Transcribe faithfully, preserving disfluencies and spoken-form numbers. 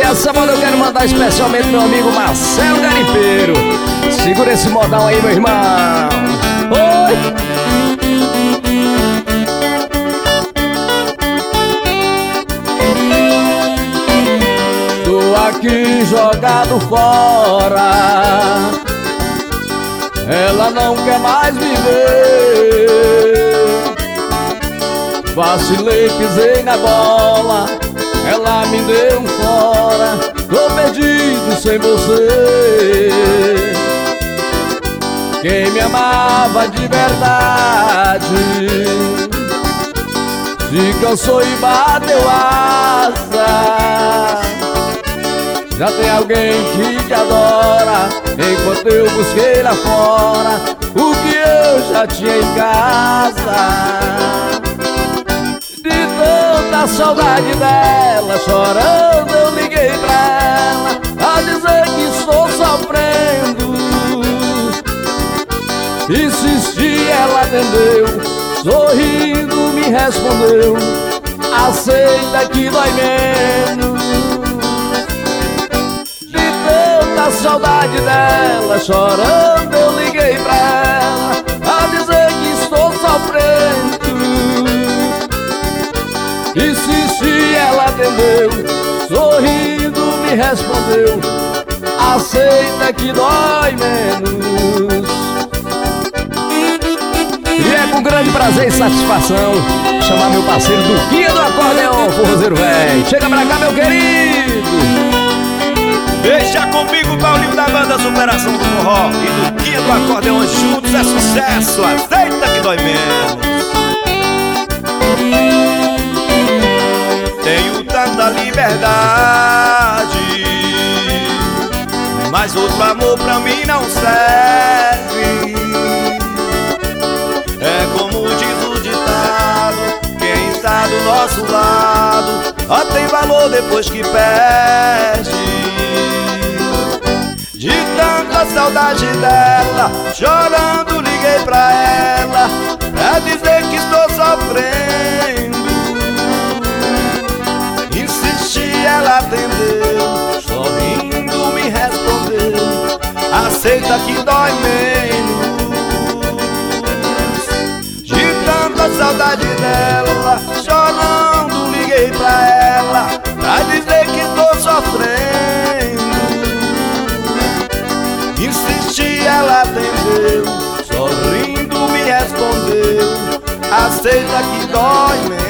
Essa moda eu quero mandar especialmente pro meu amigo Marcelo Garimpeiro. Segura esse modal aí, meu irmão. Oi! Tô aqui jogado fora, ela não quer mais viver. Vacilei, pisei na bola, ela me deu um fora. Tô perdido sem você. Quem me amava de verdade se cansou e bateu asa. Já tem alguém que te adora, enquanto eu busquei lá fora o que eu já tinha em casa. De tanta saudade dela, chorando eu liguei pra ela a dizer que estou sofrendo. Insisti, ela atendeu, sorrindo me respondeu: aceita que dói menos. A saudade dela, chorando eu liguei pra ela a dizer que estou sofrendo. Insisti, ela atendeu, sorrindo me respondeu: aceita que dói menos. E é com grande prazer e satisfação chamar meu parceiro do Guia do Acordeão, forrozeiro velho. Chega pra cá, meu querido. Deixa comigo, Paulinho da banda Superação do Forró e do Guia do Acordeão, juntos é sucesso, aceita que dói menos. Tenho tanta liberdade, mas outro amor pra mim não serve. É como diz o ditado, quem está do nosso lado só tem valor depois que perde. De tanta saudade dela, chorando liguei pra ela pra dizer que estou sofrendo. Insisti, ela atendeu, sorrindo me respondeu: aceita que dói menos. De tanta saudade dela, chorando liguei pra ela pra dizer que estou sofrendo. Insisti, ela atendeu, sorrindo me respondeu: aceita que dói menos.